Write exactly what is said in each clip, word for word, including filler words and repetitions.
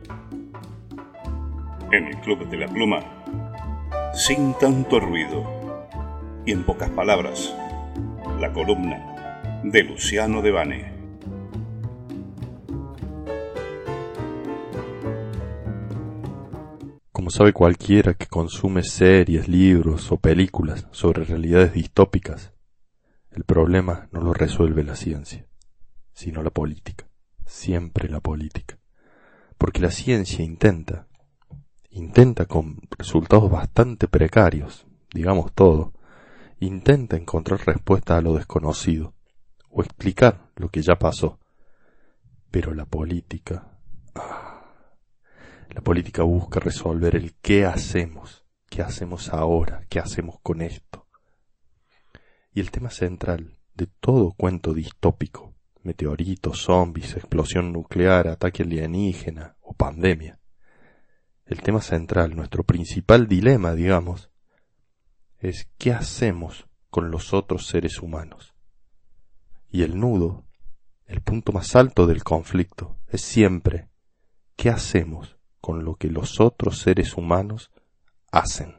En el Club de la Pluma, sin tanto ruido y en pocas palabras, la columna de Luciano Devane. Como sabe cualquiera que consume series, libros o películas sobre realidades distópicas, el problema no lo resuelve la ciencia, sino la política, siempre la política. Porque la ciencia intenta, intenta con resultados bastante precarios, digamos todo, intenta encontrar respuesta a lo desconocido, o explicar lo que ya pasó. Pero la política... Ah, La política busca resolver el qué hacemos, qué hacemos ahora, qué hacemos con esto. Y el tema central de todo cuento distópico, meteoritos, zombies, explosión nuclear, ataque alienígena o pandemia, el tema central, nuestro principal dilema, digamos, es qué hacemos con los otros seres humanos. Y el nudo, el punto más alto del conflicto, es siempre qué hacemos con lo que los otros seres humanos hacen.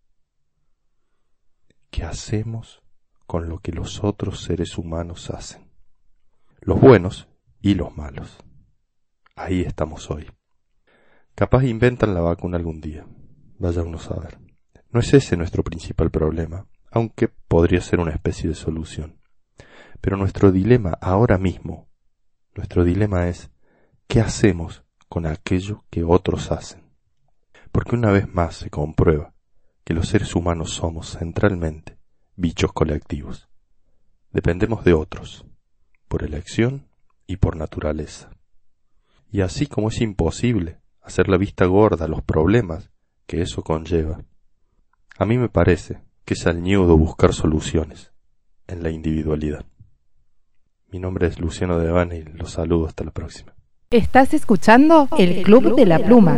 ¿Qué hacemos con lo que los otros seres humanos hacen? Los buenos y los malos. Ahí estamos hoy. Capaz inventan la vacuna algún día. Vaya uno a saber. No es ese nuestro principal problema, aunque podría ser una especie de solución. Pero nuestro dilema ahora mismo, nuestro dilema es ¿qué hacemos con aquello que otros hacen? Porque una vez más se comprueba que los seres humanos somos centralmente bichos colectivos. Dependemos de otros, por elección y por naturaleza. Y así como es imposible hacer la vista gorda a los problemas que eso conlleva, a mí me parece que es al ñudo buscar soluciones en la individualidad. Mi nombre es Luciano Devane y los saludo hasta la próxima. Estás escuchando El Club de la Pluma.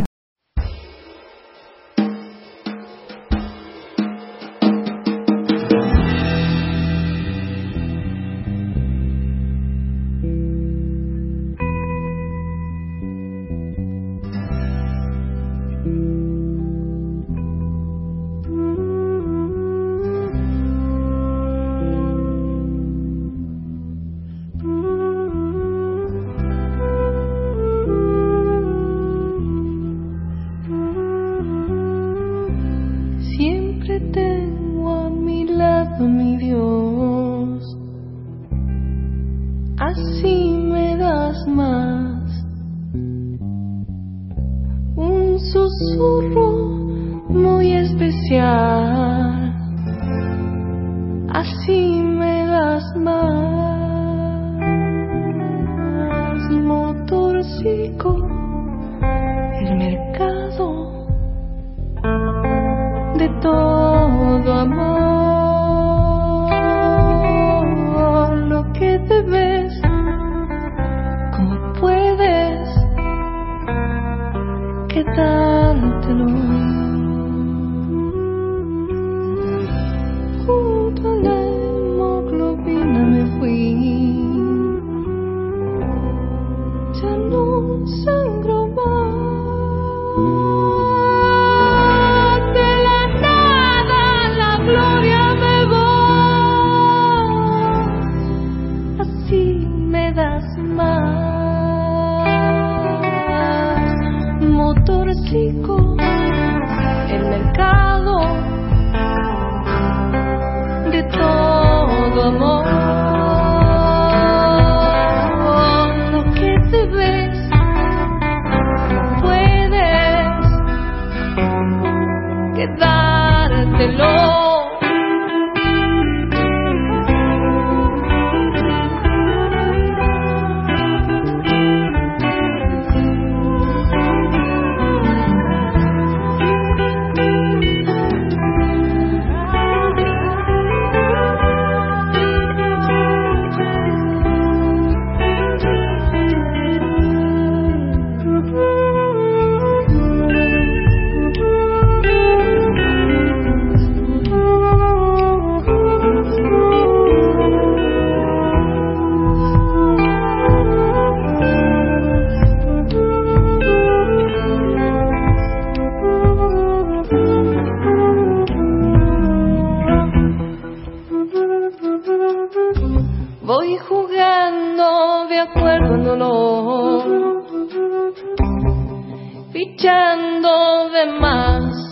fichando de más.